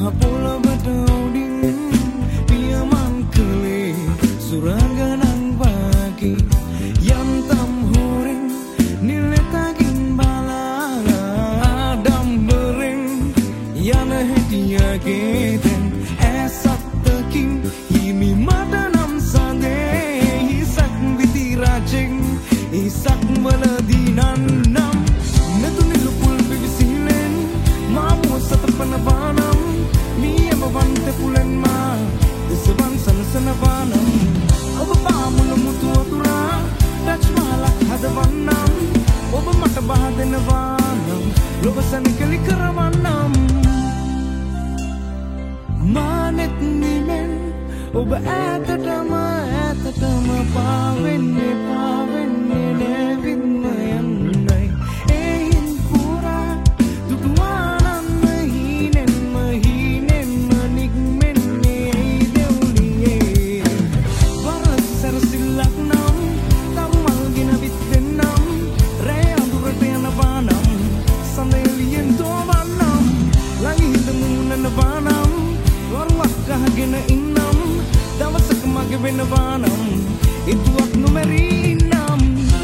පොළවට උඩින් පියමන් කළේ සුරංගනන් වාගේ යන්තම් හොරෙන් නිලතකින් බලා ආඩම්බරෙන් යන හැටියගේ දැන් ඇසත්තකින් හිමි මට නම් සඳේ හිසක් විදිරාජෙන් හිසක් වලදී නන්නම් මෙතුනිලු පුල් පිවිසිලෙන් මාමුව සතපනවානම් මියම වන්ත පුලෙන් මා දෙසවන් සනසනවානම් ඔබ පාමුල මුතු වතුරා ටච්මාලක් හදවන්නම් ඔබ මට බහදෙනවානම් ලොබසන කලි කරවන්නම් මානෙත් නිමෙන් ඔබ ඈතටම පාවෙන්නේ නැවිත්ම යන්නයි එයින් පුරා දුටුවානන්න හීනෙන්ම නික්මෙන්නේ දෙවුලියේ වරස් සැරසිල්ලක් නම් තම්මල්ගෙන විත්වෙන්නම් රෑ අඳුරට යනවානම් සඳෙලියෙන් දෝවන්නම් ළඟිහිඳ මුණනවානම් වරුවක් ගහගෙන ඉන්නම් දවසක මගේ වෙනවානම් ඉතුවක් නොමැරීනම්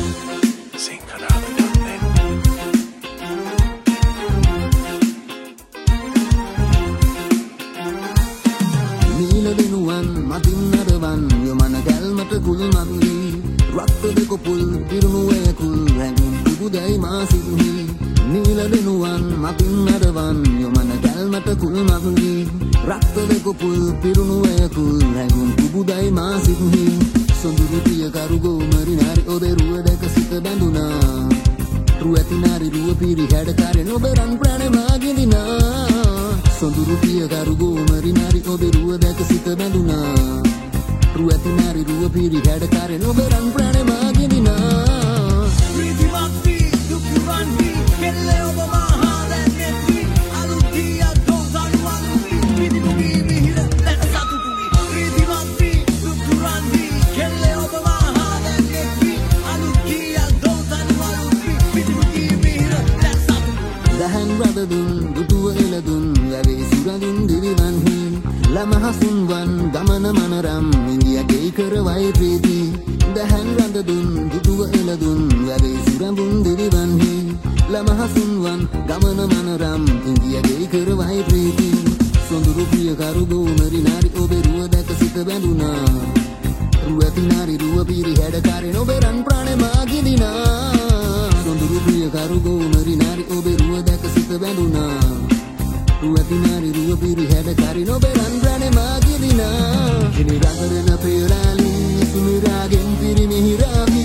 නීල වෙනුවන් මතින් නරවන් යොමන කැල්මට කුල් මතුවී රක්ත දෙක පුල් පිරුණු ඇකුල් හැඟුම් තිබුදැයි මා සිතුහි නීල වෙනුවන් මතින් නරවන් යොමන කැල්මට කුල් මතුවී රක්ත දෙක පුල් පිරුණු ඇකුල් හැඟුම් තිබුදැයි මා සිතුහි සොඳුරු ප්‍රිය කරුගෝ මරි නාරි ඔබේ රුව දැක සිත බැඳුනා රුව ඇති නාරි රුව පිරි හැඩකාරෙන් ඔබ රන් ප්‍රාණය මා ගෙඳිනා සොඳුරු ප්‍රිය කරුගෝ මරි නාරි ඔබේ රුව දැක සිත බැඳුනා රුව ඇති නාරි රුව පිරි හැඩකාරෙන් ඔබ රන් ප්‍රාණය මා ගෙඳිනා ප්‍රීතිමත් වී දුක් පුරන් වී කෙල්ලේ ඔබ මහා දැනෙත් වී අලුත් ගීයක් ගොතනුවන් වී පිටිනුගේ මිහිර දැක සතුටු වී ප්‍රීතිමත් වී දුක් පුරන් වී කෙල්ලේ ඔබ මහා දැනෙත් වී අලුත් ගීයක් ගොතනුවන් වී පිටිනුගේ මිහිර දැක සතුටු දහන් රදදුන් දුටුව එළදුන් වැවේ සුරඳුන් දිරිවන්හි ළමහසුන්වන් ගමන මනරම් ඉන්දියගේ කරවයි ප්‍රීති දහන් රදදුන් දුටුව එළදුන් වැවේ සුරඳුන් දිරිවන්හි ළමහසුන්වන් ගමන මනරම් ඉන්දියගේ කරවයි ප්‍රීති සොඳුරු ප්‍රිය කරුගෝ මරි නාරි ඔබේ රුව දැක සිත බැඳුනා රුව ඇති නාරි රුව පිරි හැඩකාරෙන් ඔබේ රන් ප්‍රාණය මා ගෙඳිනා සොඳුරු ප්‍රිය කරුගෝ මරි නාරි ඔබේ රුව දැක සිත බැඳුනා රුව ඇති නාරි රුව පිරි හැඩකාරෙන් ඔබේ රන් ප්‍රාණය මා ගෙඳිනා කිනි රඟදෙන ප්‍රියලාලි සුමිරාගෙන් පිරි මිහිරාවි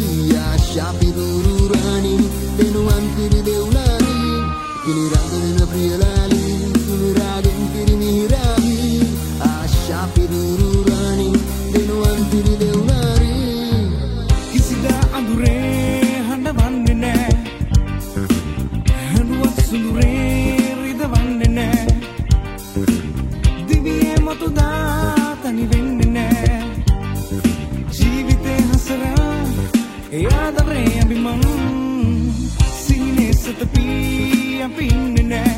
ආශා පිදුරු රාණි දෙනුවන් පිරි දෙවුනානි කිනි රඟදෙන ප්‍රියලාලි සුමිරාගෙන් පිරි මිහිරාවි ආශා පිදුරු රාණි දෙනුවන් පිරි දෙවුනානි කිසිදා අඳුරේ හඬවන්නේ නෑ හඬුවක් සුළුරේ රිදවන්නේ නෑ දිවියේ මතුදා තනි වෙන්නේ නෑ ජීවිතේ හසරා යාදරේ අභිමන් සීනේ සතපී අපි ඉන්නේ නෑ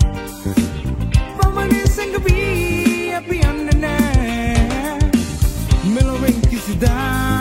පමණේ සංගපී අපි යන්නේ නෑ මෙලොවෙන් කිසිදා